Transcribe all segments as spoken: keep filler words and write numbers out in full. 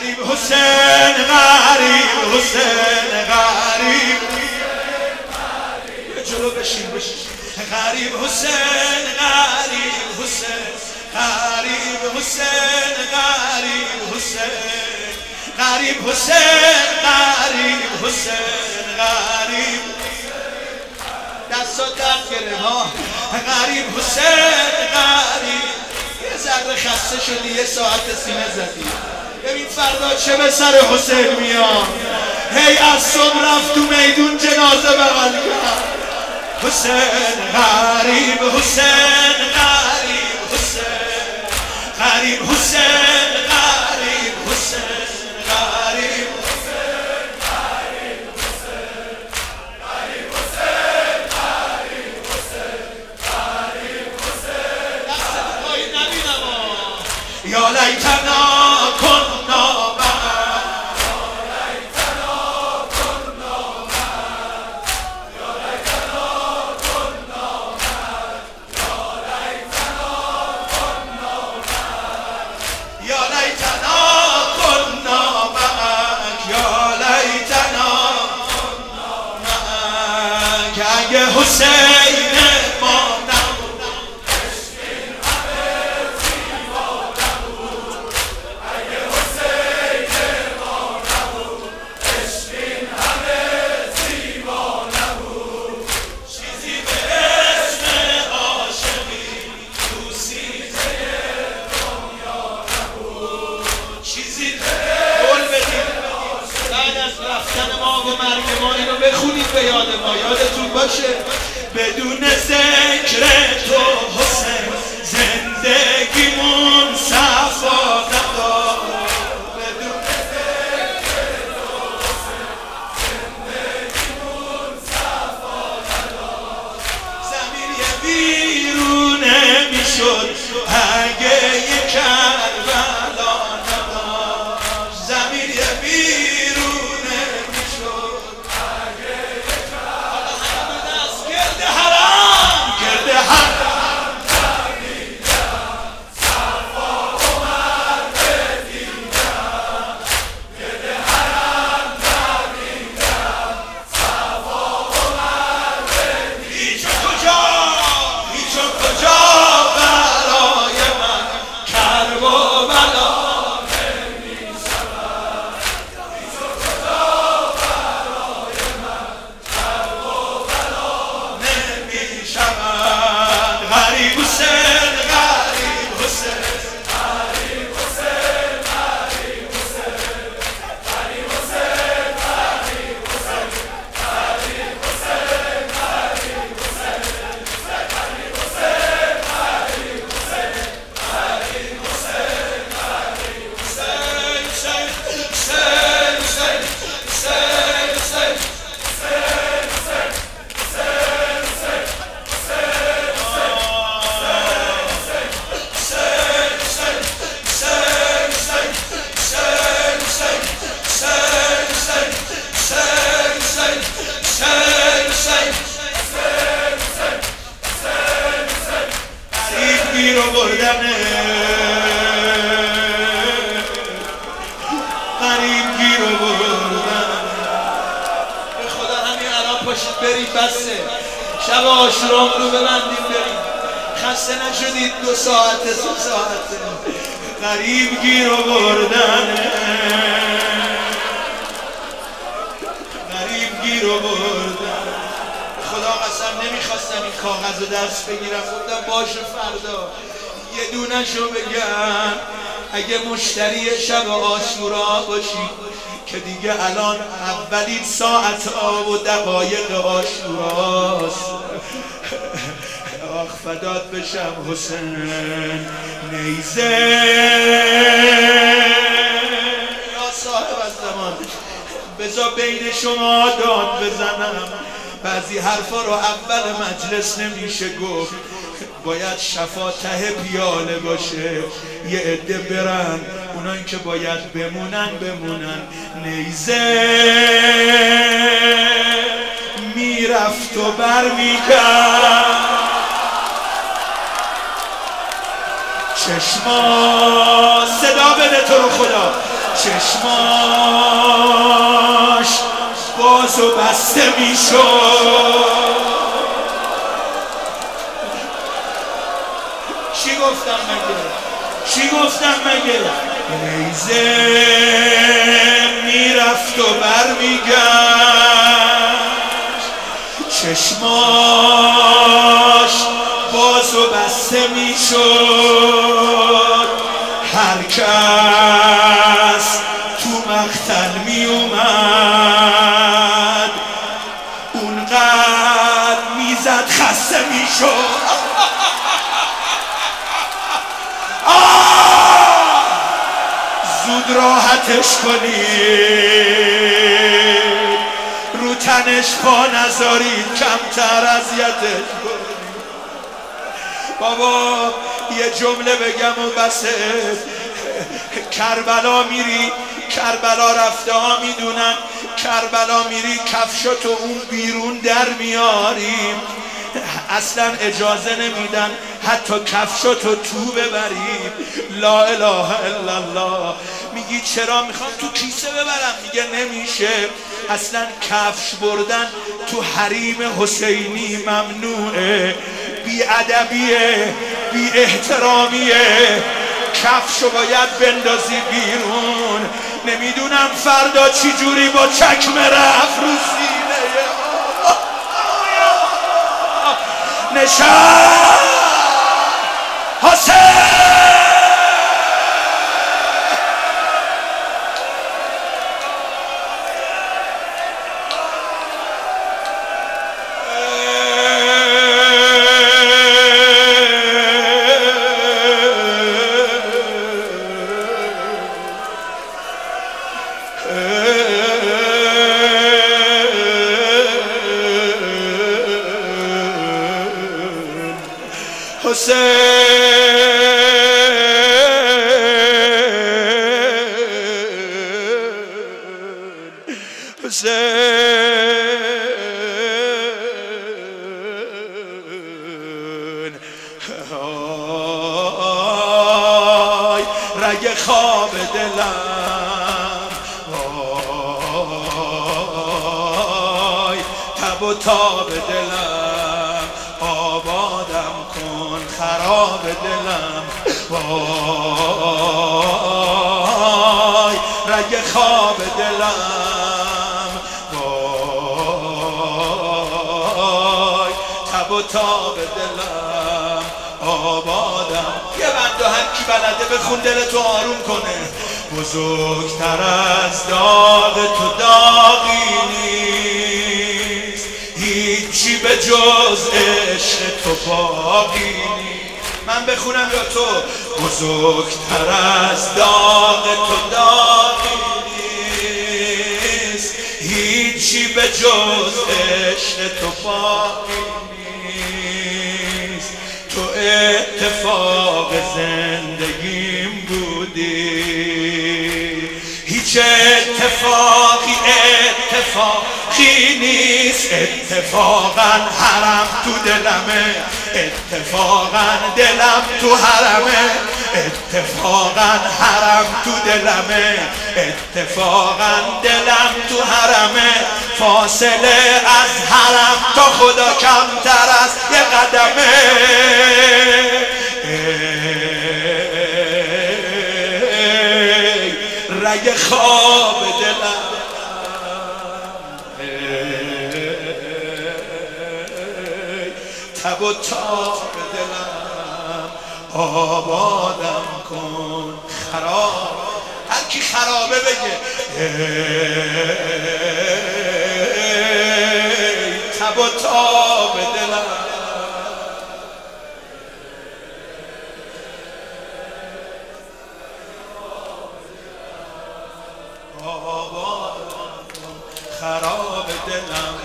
غریب حسین غریب حسین غریب جلو بشین بشین غریب حسین غریب حسین غریب حسین غریب حسین غریب حسین غریب حسین غریب دستا درد گره ها غریب حسین غریب یه ذره خسته شدی یه ساعت سینه زدی ببین فردا چه به سر حسین میاد هی از صبح رفت تو میدون جنازه بغل کرد حسین غریب حسین غریب حسین غریب حسین غریب حسین غریب حسین غریب حسین غریب حسین غریب حسین غریب حسین دست پای نبینم یا لیتنا کنا حسین ما نبود عشق این همه زیبا نبود اگه حسین ما نبود عشق این همه زیبا نبود چیزی به اسم عاشقی تو سینه دنیا نبود چیزی به قول بدید بعد از رفتن ما و مرگ ما اینو بخونید به یاد ما یادتون باشه بدون ذکر تو حسین زندگیمون صفا نداره بدون ذکر تو حسین زندگیمون صفا نداره زمین یه بیرونه میشد اگه یه کربلا نداشت زمین یه بیرونه میشد اگه یه کربلا گرد حرام گرد حرام ندیدم صفا عمر بدیدم گرد حرام ندیدم صفا عمر بدیدم هیچ و کجا هیچ و کجا برای من کرب و بلا نمی شود هیچ و کجا برای من کرب و بلا نمی شود غریب حسین غریب حسین غریب حسین غریب حسین غریب حسین غریب حسین غریب حسین غریب حسین غریب حسین غریب حسین غریب حسین غریب حسین حسین حسین حسین حسین حسین غریب گیر و بردنه غریب گیر و بردنه به خدا همین الان پاشید برید بسه شب عاشورام رو ببندیم برید خسته نشدید دو ساعته سه ساعته غریب گیر و بردنه غریب گیر و بردنه خدا قسم نمیخواستم این کاغذ رو دست بگیرم گفتم باشه فردا یه دونشو بگم اگه مشتری شب عاشورا باشی که دیگه الان اولین ساعت ها و دقایق عاشوراست آخ فدات بشم حسین نیزه یا صاحب از زمان بذار بین شما داد بزنم بعضی حرفا رو اول مجلس نمیشه گفت باید شفا ته پیاله باشه یه عده برن اونایی که باید بمونن بمونن نیزه میرفت و بر میکرد چشما صدا بده تو رو خدا چشماش باز و بسته میشد. چی گفتم مگه؟ چی گفتم مگه؟ نیزه میرفت و برمیگشت، چشماش باز و بسته میشد. هر کس تو مقتل می اومد اونقدر میزد خسته میشد. زود راحتش کنید، رو تنش پا نذارید، کمتر اذیتش کنید. بابا یه جمله بگم و بسه. کربلا میری، کربلا رفته ها میدونن، کربلا میری کفشاتو اون بیرون در میاریم، اصلا اجازه نمیدن حتی کفشاتو تو ببریم. لا اله الا الله. میگی چرا؟ میخوام تو کیسه ببرم. میگه نمیشه، اصلا کفش بردن تو حریم حسینی ممنوعه، بی ادبیه، بی احترامیه. کفشو باید بندازی بیرون. نمیدونم فردا چی جوری با چکمه رفت رو سینه نشان حسین. حسین حسین آی رگ خواب دلم، آی تب و تاب دلم، آبادم کن خراب دلم. وای رگ خواب دلم، وای تب و تاب دلم، آبادم. یه بنده هر کی بلده بخون دلتو آروم کنه. بزرگتر از داغ تو داغی نیست، هیچی به جز عشق تو باقی نیست. من بخونم یا تو؟ بزرگتر از داغ تو داغی نیست، هیچی به جز عشق تو باقی نیست. تو اتفاق زندگیم بودی، هیچ اتفاقی اتفاقی نیست. اتفاقا حرم تو دلمه، اتفاقا دلم تو حرمه، اتفاقا حرم تو دلمه، اتفاقا دلم تو حرمه. فاصله از حرم تا خدا کمتر از یه قدمه. رگ خواب دلم، تب و تاب دلم، آبادم کن خراب. هر کی خرابه بگه تب و تاب دلم. آبادم کن خراب دلم،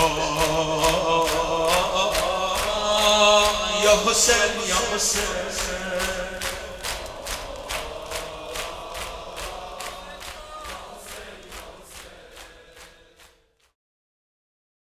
یا حسین یا حسین.